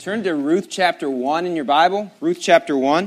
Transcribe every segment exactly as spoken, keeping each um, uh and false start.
Turn to Ruth chapter one in your Bible. Ruth chapter one.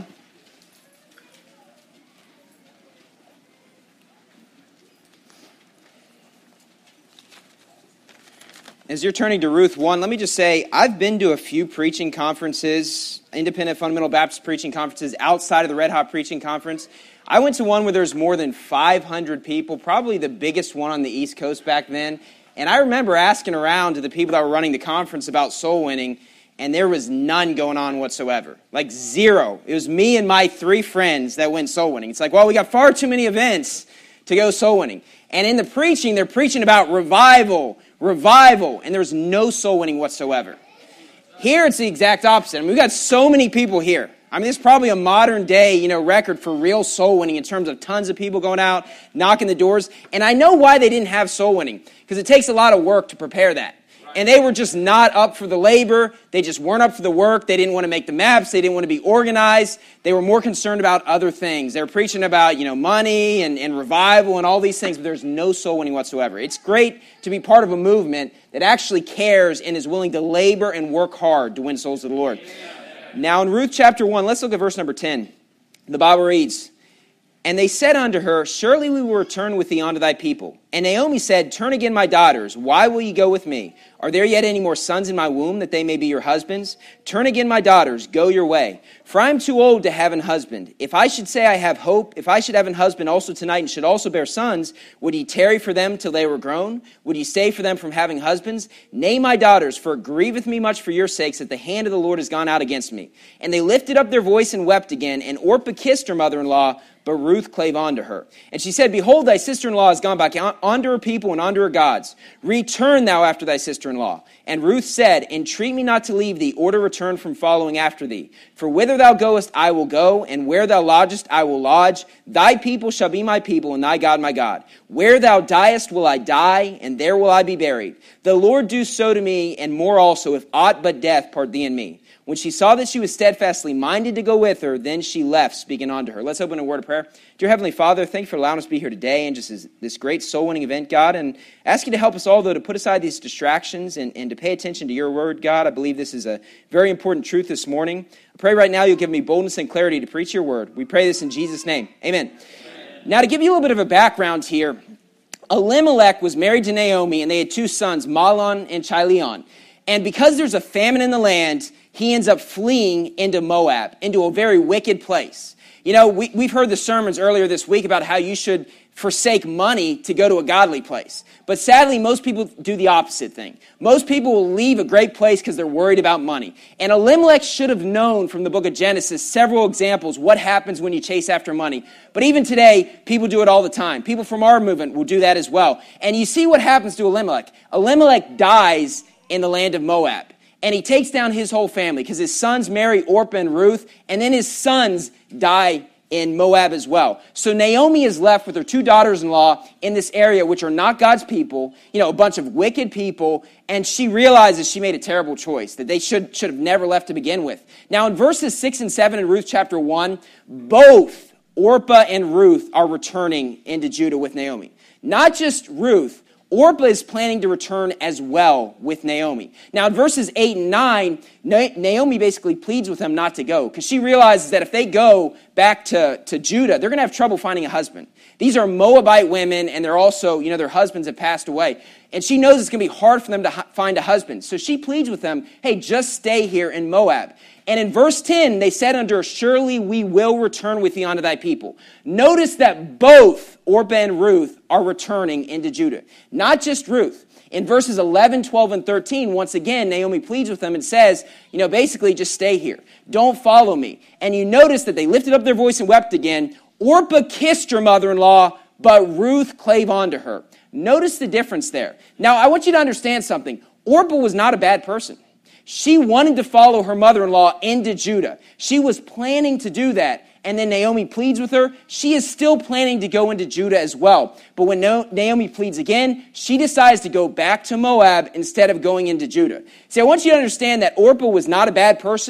As you're turning to Ruth one, let me just say, I've been to a few preaching conferences, independent fundamental Baptist preaching conferences outside of the Red Hot Preaching Conference. I went to one where there's more than five hundred people, probably the biggest one on the East Coast back then. And I remember asking around to the people that were running the conference about soul winning, and there was none going on whatsoever. Like zero. It was me and my three friends that went soul winning. It's like, well, we got far too many events to go soul winning. And in the preaching, they're preaching about revival, revival, and there's no soul winning whatsoever. Here, it's the exact opposite. I mean, we've got so many people here. I mean, it's probably a modern day, you know, record for real soul winning in terms of tons of people going out, knocking the doors. And I know why they didn't have soul winning, because it takes a lot of work to prepare that. And they were just not up for the labor. They just weren't up for the work. They didn't want to make the maps. They didn't want to be organized. They were more concerned about other things. They were preaching about, you know, money and, and revival and all these things, but there's no soul winning whatsoever. It's great to be part of a movement that actually cares and is willing to labor and work hard to win souls to the Lord. Now in Ruth chapter one, let's look at verse number ten. The Bible reads, "And they said unto her, Surely we will return with thee unto thy people. And Naomi said, Turn again, my daughters. Why will ye go with me? Are there yet any more sons in my womb, that they may be your husbands? Turn again, my daughters, go your way. For I am too old to have an husband. If I should say I have hope, if I should have an husband also tonight, and should also bear sons, would ye tarry for them till they were grown? Would ye stay for them from having husbands? Nay, my daughters, for it grieveth me much for your sakes, that the hand of the Lord is gone out against me. And they lifted up their voice and wept again. And Orpah kissed her mother-in-law, but Ruth clave unto her. And she said, Behold, thy sister-in-law is gone back unto her people and unto her gods. Return thou after thy sister-in-law. And Ruth said, Entreat me not to leave thee, or to return from following after thee. For whither thou goest, I will go, and where thou lodgest, I will lodge. Thy people shall be my people, and thy God my God. Where thou diest will I die, and there will I be buried. The Lord do so to me, and more also, if aught but death part thee and me. When she saw that she was steadfastly minded to go with her, then she left, speaking unto her." Let's open a word of prayer. Dear Heavenly Father, thank you for allowing us to be here today and just this, this great soul-winning event, God. And ask you to help us all, though, to put aside these distractions and, and to pay attention to your word, God. I believe this is a very important truth this morning. I pray right now you'll give me boldness and clarity to preach your word. We pray this in Jesus' name. Amen. Amen. Now, to give you a little bit of a background here, Elimelech was married to Naomi, and they had two sons, Mahlon and Chilion. And because there's a famine in the land, he ends up fleeing into Moab, into a very wicked place. You know, we, we've heard the sermons earlier this week about how you should forsake money to go to a godly place. But sadly, most people do the opposite thing. Most people will leave a great place because they're worried about money. And Elimelech should have known from the book of Genesis several examples what happens when you chase after money. But even today, people do it all the time. People from our movement will do that as well. And you see what happens to Elimelech. Elimelech dies in the land of Moab. And he takes down his whole family because his sons marry Orpah and Ruth, and then his sons die in Moab as well. So Naomi is left with her two daughters-in-law in this area, which are not God's people, you know, a bunch of wicked people, and she realizes she made a terrible choice, that they should, should have never left to begin with. Now in verses six and seven in Ruth chapter one, both Orpah and Ruth are returning into Judah with Naomi. Not just Ruth, Orpah is planning to return as well with Naomi. Now, in verses eight and nine, Naomi basically pleads with them not to go because she realizes that if they go back to, to Judah, they're going to have trouble finding a husband. These are Moabite women, and they're also, you know, their husbands have passed away. And she knows it's going to be hard for them to find a husband. So she pleads with them, hey, just stay here in Moab. And in verse ten, they said unto her, Surely we will return with thee unto thy people. Notice that both Orpah and Ruth are returning into Judah. Not just Ruth. In verses eleven, twelve, and thirteen, once again, Naomi pleads with them and says, you know, basically just stay here. Don't follow me. And you notice that they lifted up their voice and wept again. Orpah kissed her mother-in-law, but Ruth clave unto her. Notice the difference there. Now, I want you to understand something. Orpah was not a bad person. She wanted to follow her mother-in-law into Judah. She was planning to do that. And then Naomi pleads with her. She is still planning to go into Judah as well. But when Naomi pleads again, she decides to go back to Moab instead of going into Judah. See, I want you to understand that Orpah was not a bad person.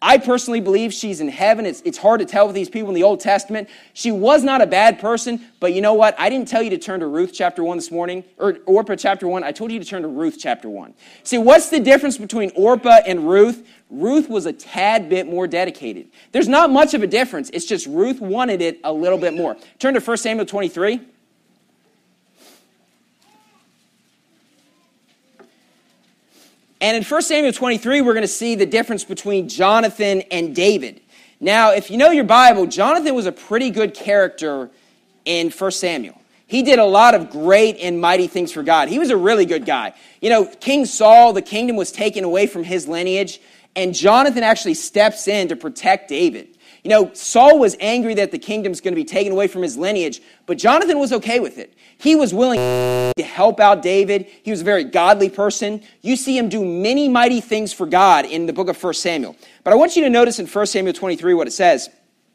I personally believe she's in heaven. It's, it's hard to tell with these people in the Old Testament. She was not a bad person, but you know what? I didn't tell you to turn to Ruth chapter one this morning, or Orpah chapter one. I told you to turn to Ruth chapter one. See, what's the difference between Orpah and Ruth? Ruth was a tad bit more dedicated. There's not much of a difference. It's just Ruth wanted it a little bit more. Turn to First Samuel twenty-three. And in First Samuel twenty-three, we're going to see the difference between Jonathan and David. Now, if you know your Bible, Jonathan was a pretty good character in First Samuel. He did a lot of great and mighty things for God. He was a really good guy. You know, King Saul, the kingdom was taken away from his lineage, and Jonathan actually steps in to protect David. You know, Saul was angry that the kingdom's going to be taken away from his lineage, but Jonathan was okay with it. He was willing to help out David. He was a very godly person. You see him do many mighty things for God in the book of First Samuel. But I want you to notice in First Samuel twenty-three what it says.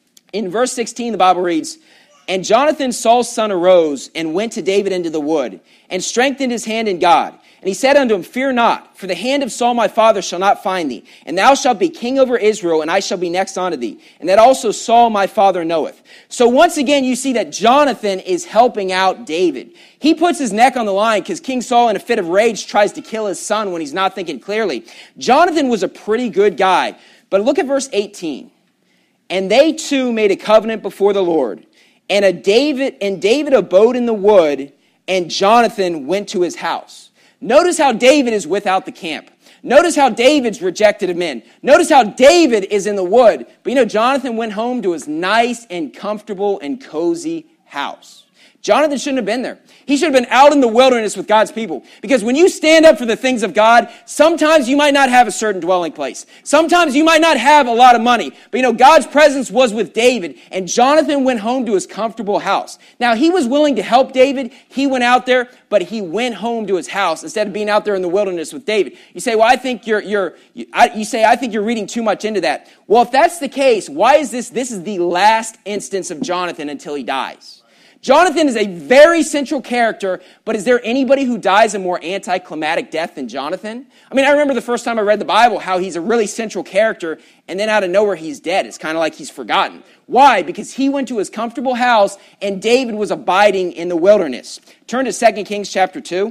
In verse sixteen, the Bible reads, "And Jonathan, Saul's son, arose and went to David into the wood, and strengthened his hand in God. And he said unto him, Fear not, for the hand of Saul my father shall not find thee. And thou shalt be king over Israel, and I shall be next unto thee. And that also Saul my father knoweth." So once again, you see that Jonathan is helping out David. He puts his neck on the line because King Saul, in a fit of rage, tries to kill his son when he's not thinking clearly. Jonathan was a pretty good guy. But look at verse eighteen. "And they two made a covenant before the Lord. And a David and David abode in the wood, and Jonathan went to his house." Notice how David is without the camp. Notice how David's rejected of men. Notice how David is in the wood. But you know, Jonathan went home to his nice and comfortable and cozy house. Jonathan shouldn't have been there. He should have been out in the wilderness with God's people. Because when you stand up for the things of God, sometimes you might not have a certain dwelling place. Sometimes you might not have a lot of money. But you know, God's presence was with David, and Jonathan went home to his comfortable house. Now, he was willing to help David. He went out there, but he went home to his house instead of being out there in the wilderness with David. You say, well, I think you're, you're, you, I, you say, I think you're reading too much into that. Well, if that's the case, why is this, this is the last instance of Jonathan until he dies. Jonathan is a very central character, but is there anybody who dies a more anticlimactic death than Jonathan? I mean, I remember the first time I read the Bible, how he's a really central character, and then out of nowhere he's dead. It's kind of like he's forgotten. Why? Because he went to his comfortable house, and David was abiding in the wilderness. Turn to Second Kings chapter two.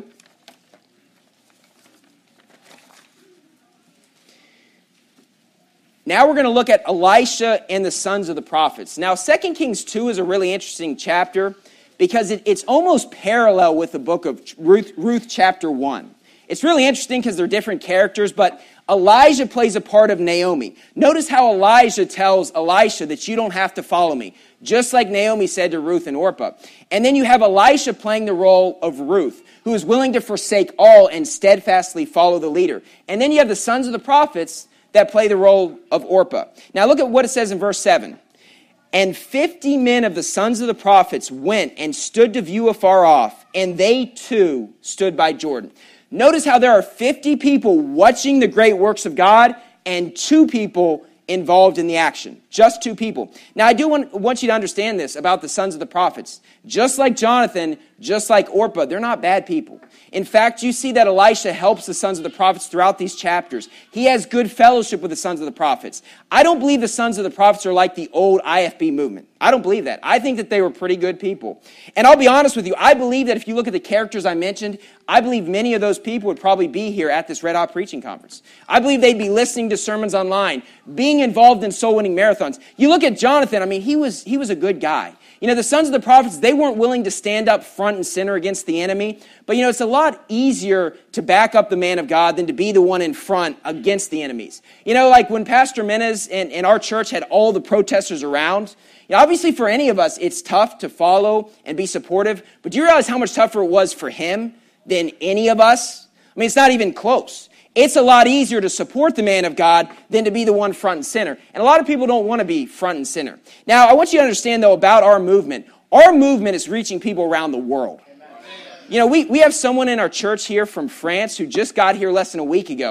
Now we're going to look at Elisha and the sons of the prophets. Now, Second Kings two is a really interesting chapter because it, it's almost parallel with the book of Ruth, Ruth chapter one. It's really interesting because they're different characters, but Elijah plays a part of Naomi. Notice how Elijah tells Elisha that you don't have to follow me, just like Naomi said to Ruth and Orpah. And then you have Elisha playing the role of Ruth, who is willing to forsake all and steadfastly follow the leader. And then you have the sons of the prophets that play the role of Orpah. Now look at what it says in verse seven. "And fifty men of the sons of the prophets went and stood to view afar off, and they too stood by Jordan." Notice how there are fifty people watching the great works of God and two people involved in the action. Just two people. Now I do want, want you to understand this about the sons of the prophets. Just like Jonathan, just like Orpah, they're not bad people. In fact, you see that Elisha helps the sons of the prophets throughout these chapters. He has good fellowship with the sons of the prophets. I don't believe the sons of the prophets are like the old I F B movement. I don't believe that. I think that they were pretty good people. And I'll be honest with you, I believe that if you look at the characters I mentioned, I believe many of those people would probably be here at this Red Hot Preaching Conference. I believe they'd be listening to sermons online, being involved in soul-winning marathons. You look at Jonathan, I mean, he was he was a good guy. You know, the sons of the prophets, they weren't willing to stand up front and center against the enemy. But, you know, it's a lot easier to back up the man of God than to be the one in front against the enemies. You know, like when Pastor Menes and, and our church had all the protesters around, you know, obviously for any of us, it's tough to follow and be supportive. But do you realize how much tougher it was for him than any of us? I mean, it's not even close. It's a lot easier to support the man of God than to be the one front and center. And a lot of people don't want to be front and center. Now, I want you to understand, though, about our movement. Our movement is reaching people around the world. You know, we, we have someone in our church here from France who just got here less than a week ago.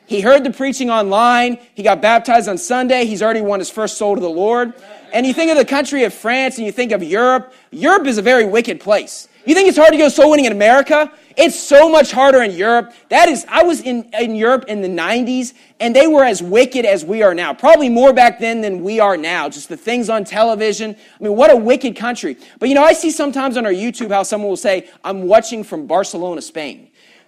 He heard the preaching online. He got baptized on Sunday. He's already won his first soul to the Lord. And you think of the country of France and you think of Europe. Europe is a very wicked place. You think it's hard to go soul winning in America? It's so much harder in Europe. That is, I was in, in Europe in the nineties, and they were as wicked as we are now. Probably more back then than we are now. Just the things on television. I mean, what a wicked country. But you know, I see sometimes on our YouTube how someone will say, I'm watching from Barcelona, Spain.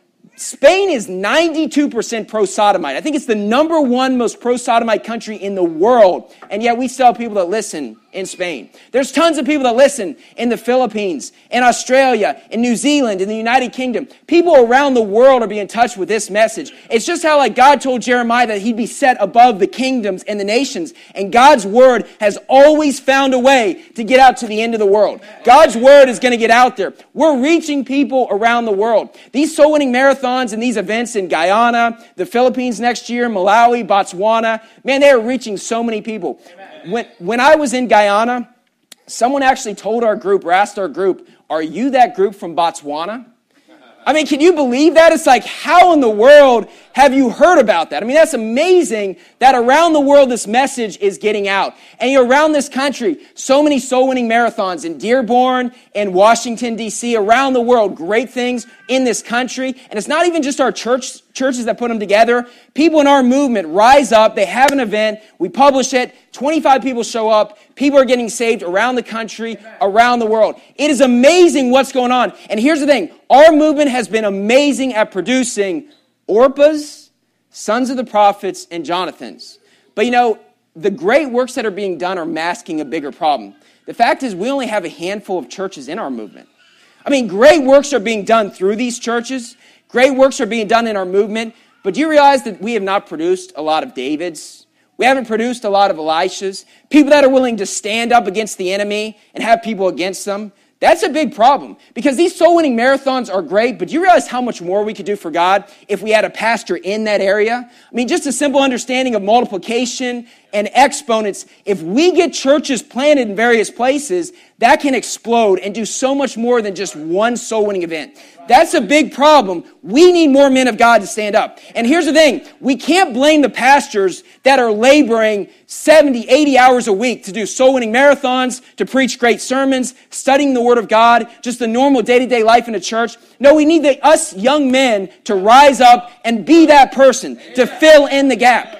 Spain is ninety-two percent pro-sodomite. I think it's the number one most pro-sodomite country in the world. And yet we still have people that listen in Spain. There's tons of people that listen in the Philippines, in Australia, in New Zealand, in the United Kingdom. People around the world are being touched with this message. It's just how like God told Jeremiah that he'd be set above the kingdoms and the nations. And God's word has always found a way to get out to the end of the world. God's word is going to get out there. We're reaching people around the world. These soul winning marathons and these events in Guyana, the Philippines next year, Malawi, Botswana, man, they are reaching so many people. When, when I was in Guyana, someone actually told our group, or asked our group, are you that group from Botswana? I mean, can you believe that? It's like, how in the world have you heard about that? I mean, that's amazing that around the world this message is getting out. And you're around this country, so many soul-winning marathons in Dearborn, in Washington, D C, around the world, great things in this country. And it's not even just our church churches that put them together. People in our movement rise up, they have an event, we publish it, twenty-five people show up, people are getting saved around the country, around the world. It is amazing what's going on. And here's the thing, our movement has been amazing at producing Orpahs, Sons of the Prophets, and Jonathans. But you know, the great works that are being done are masking a bigger problem. The fact is we only have a handful of churches in our movement. I mean, great works are being done through these churches. Great works are being done in our movement. But do you realize that we have not produced a lot of Davids? We haven't produced a lot of Elishas. People that are willing to stand up against the enemy and have people against them. That's a big problem. Because these soul-winning marathons are great, but do you realize how much more we could do for God if we had a pastor in that area? I mean, just a simple understanding of multiplication and exponents. If we get churches planted in various places, that can explode and do so much more than just one soul-winning event. That's a big problem. We need more men of God to stand up. And here's the thing. We can't blame the pastors that are laboring seventy, eighty hours a week to do soul-winning marathons, to preach great sermons, studying the Word of God, just the normal day-to-day life in a church. No, we need the, us young men to rise up and be that person, to fill in the gap.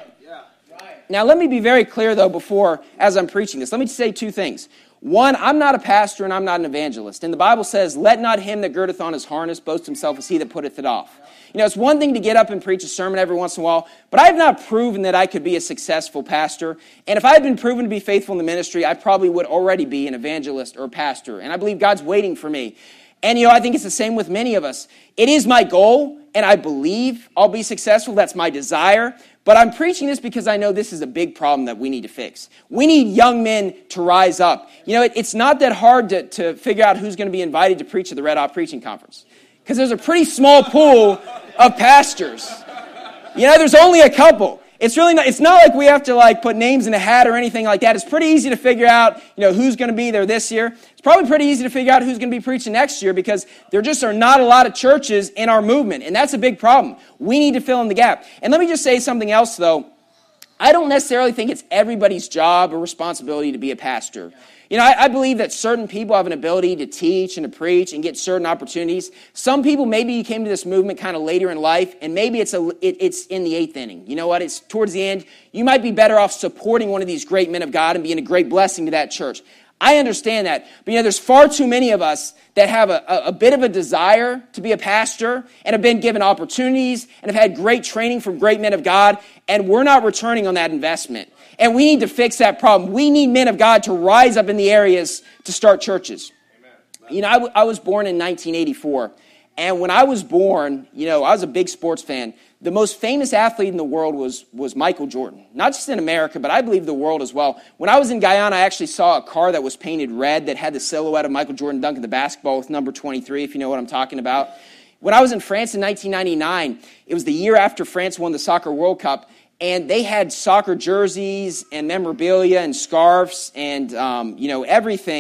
Now, let me be very clear, though, before, as I'm preaching this. Let me say two things. One, I'm not a pastor and I'm not an evangelist. And the Bible says, let not him that girdeth on his harness boast himself as he that putteth it off. You know, it's one thing to get up and preach a sermon every once in a while, but I have not proven that I could be a successful pastor. And if I had been proven to be faithful in the ministry, I probably would already be an evangelist or a pastor. And I believe God's waiting for me. And, you know, I think it's the same with many of us. It is my goal, and I believe I'll be successful. That's my desire. But I'm preaching this because I know this is a big problem that we need to fix. We need young men to rise up. You know, it, it's not that hard to, to figure out who's going to be invited to preach at the Red Hot Preaching Conference. Because there's a pretty small pool of pastors. You know, there's only a couple. It's really not, it's not like we have to like put names in a hat or anything like that. It's pretty easy to figure out, you know, who's going to be there this year. It's probably pretty easy to figure out who's going to be preaching next year because there just are not a lot of churches in our movement. And that's a big problem. We need to fill in the gap. And let me just say something else, though. I don't necessarily think it's everybody's job or responsibility to be a pastor. You know, I, I believe that certain people have an ability to teach and to preach and get certain opportunities. Some people, maybe you came to this movement kind of later in life, and maybe it's a it, it's in the eighth inning. You know what? It's towards the end. You might be better off supporting one of these great men of God and being a great blessing to that church. I understand that. But, you know, there's far too many of us that have a, a, a bit of a desire to be a pastor and have been given opportunities and have had great training from great men of God, and we're not returning on that investment. And we need to fix that problem. We need men of God to rise up in the areas to start churches. Amen. You know, I, w- I was born in nineteen eighty-four. And when I was born, you know, I was a big sports fan. The most famous athlete in the world was, was Michael Jordan. Not just in America, but I believe the world as well. When I was in Guyana, I actually saw a car that was painted red that had the silhouette of Michael Jordan dunking the basketball with number twenty-three, if you know what I'm talking about. When I was in France in nineteen ninety-nine, it was the year after France won the Soccer World Cup, and they had soccer jerseys and memorabilia and scarves and, um, you know, everything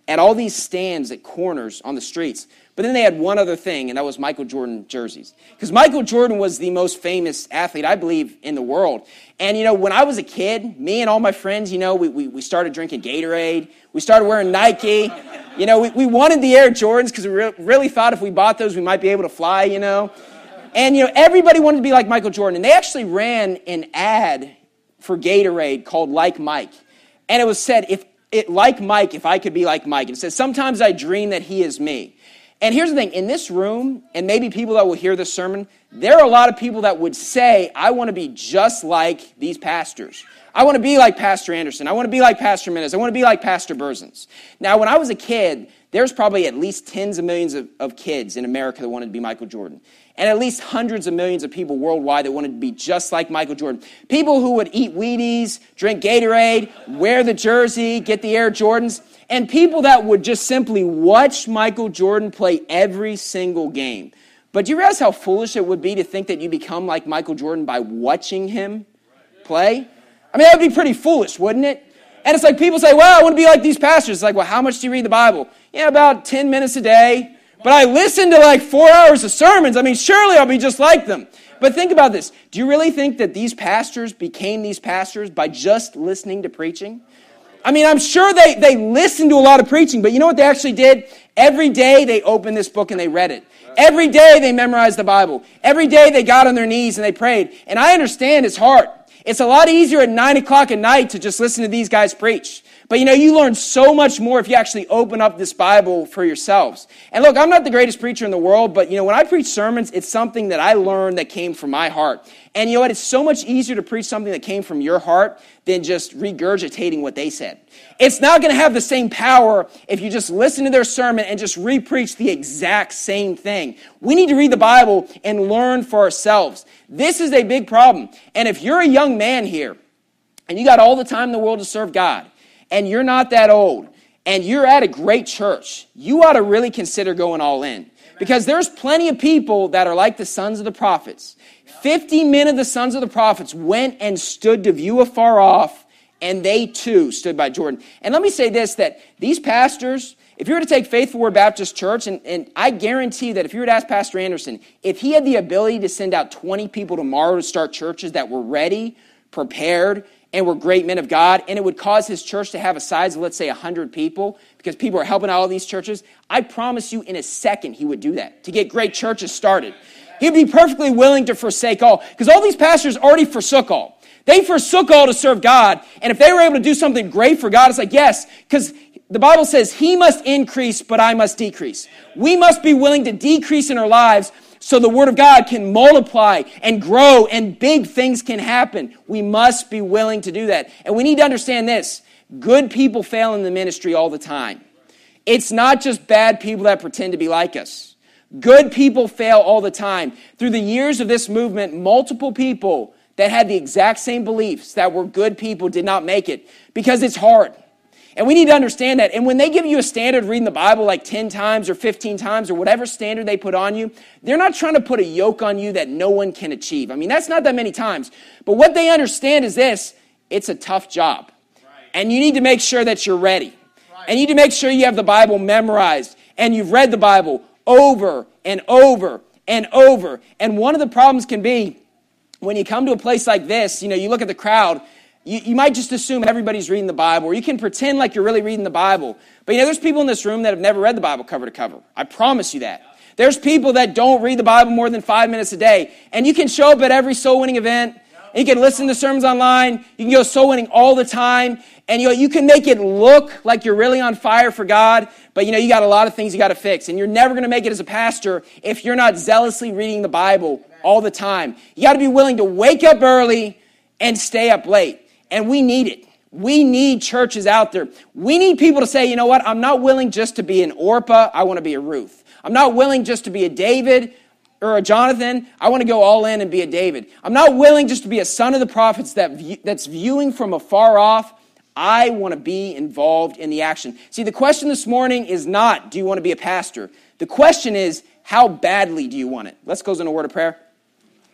at all these stands at corners on the streets. But then they had one other thing, and that was Michael Jordan jerseys. Because Michael Jordan was the most famous athlete, I believe, in the world. And, you know, when I was a kid, me and all my friends, you know, we we, we started drinking Gatorade. We started wearing Nike. You know, we, we wanted the Air Jordans because we re- really thought if we bought those, we might be able to fly, you know. And, you know, everybody wanted to be like Michael Jordan. And they actually ran an ad for Gatorade called Like Mike. And it was said, if it like Mike, if I could be like Mike. And it says, sometimes I dream that he is me. And here's the thing, in this room, and maybe people that will hear this sermon, there are a lot of people that would say, I want to be just like these pastors. I want to be like Pastor Anderson. I want to be like Pastor Menace. I want to be like Pastor Berzins. Now, when I was a kid, there's probably at least tens of millions of, of kids in America that wanted to be Michael Jordan. And at least hundreds of millions of people worldwide that wanted to be just like Michael Jordan. People who would eat Wheaties, drink Gatorade, wear the jersey, get the Air Jordans. And people that would just simply watch Michael Jordan play every single game. But do you realize how foolish it would be to think that you become like Michael Jordan by watching him play? I mean, that would be pretty foolish, wouldn't it? And it's like people say, well, I want to be like these pastors. It's like, well, how much do you read the Bible? Yeah, about ten minutes a day. But I listen to like four hours of sermons. I mean, surely I'll be just like them. But think about this. Do you really think that these pastors became these pastors by just listening to preaching? I mean, I'm sure they, they listened to a lot of preaching, but you know what they actually did? Every day they opened this book and they read it. Every day they memorized the Bible. Every day they got on their knees and they prayed. And I understand it's hard. It's a lot easier at nine o'clock at night to just listen to these guys preach. But you know, you learn so much more if you actually open up this Bible for yourselves. And look, I'm not the greatest preacher in the world, but you know, when I preach sermons, it's something that I learned that came from my heart. And you know what? It's so much easier to preach something that came from your heart than just regurgitating what they said. It's not going to have the same power if you just listen to their sermon and just re-preach the exact same thing. We need to read the Bible and learn for ourselves. This is a big problem. And if you're a young man here and you got all the time in the world to serve God, and you're not that old, and you're at a great church, you ought to really consider going all in. Because there's plenty of people that are like the sons of the prophets. Fifty men of the sons of the prophets went and stood to view afar off, and they too stood by Jordan. And let me say this, that these pastors, if you were to take Faithful Word Baptist Church, and, and I guarantee that if you were to ask Pastor Anderson, if he had the ability to send out twenty people tomorrow to start churches that were ready, prepared, and were great men of God, and it would cause his church to have a size of, let's say, one hundred people, because people are helping out all these churches, I promise you in a second he would do that, to get great churches started. He'd be perfectly willing to forsake all, because all these pastors already forsook all. They forsook all to serve God, and if they were able to do something great for God, it's like, yes, because the Bible says, he must increase, but I must decrease. We must be willing to decrease in our lives so the Word of God can multiply and grow and big things can happen. We must be willing to do that. And we need to understand this. Good people fail in the ministry all the time. It's not just bad people that pretend to be like us. Good people fail all the time. Through the years of this movement, multiple people that had the exact same beliefs that were good people did not make it because it's hard. And we need to understand that. And when they give you a standard reading the Bible like ten times or fifteen times or whatever standard they put on you, they're not trying to put a yoke on you that no one can achieve. I mean, that's not that many times. But what they understand is this, it's a tough job. Right. And you need to make sure that you're ready. Right. And you need to make sure you have the Bible memorized and you've read the Bible over and over and over. And one of the problems can be when you come to a place like this, you know, you look at the crowd, You, you might just assume everybody's reading the Bible, or you can pretend like you're really reading the Bible. But you know, there's people in this room that have never read the Bible cover to cover. I promise you that. There's people that don't read the Bible more than five minutes a day. And you can show up at every soul-winning event. And you can listen to sermons online. You can go soul-winning all the time. And you know, you can make it look like you're really on fire for God. But you know, you got a lot of things you got to fix. And you're never going to make it as a pastor if you're not zealously reading the Bible all the time. You got to be willing to wake up early and stay up late. And we need it. We need churches out there. We need people to say, you know what, I'm not willing just to be an Orpah, I want to be a Ruth. I'm not willing just to be a David or a Jonathan, I want to go all in and be a David. I'm not willing just to be a son of the prophets that view, that's viewing from afar off. I want to be involved in the action. See, the question this morning is not, do you want to be a pastor? The question is, how badly do you want it? Let's close in a word of prayer.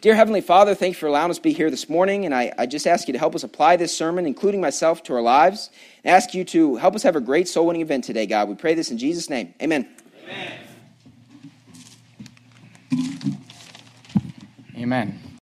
Dear Heavenly Father, thank you for allowing us to be here this morning, and I, I just ask you to help us apply this sermon, including myself, to our lives, and ask you to help us have a great soul-winning event today, God. We pray this in Jesus' name. Amen. Amen. Amen.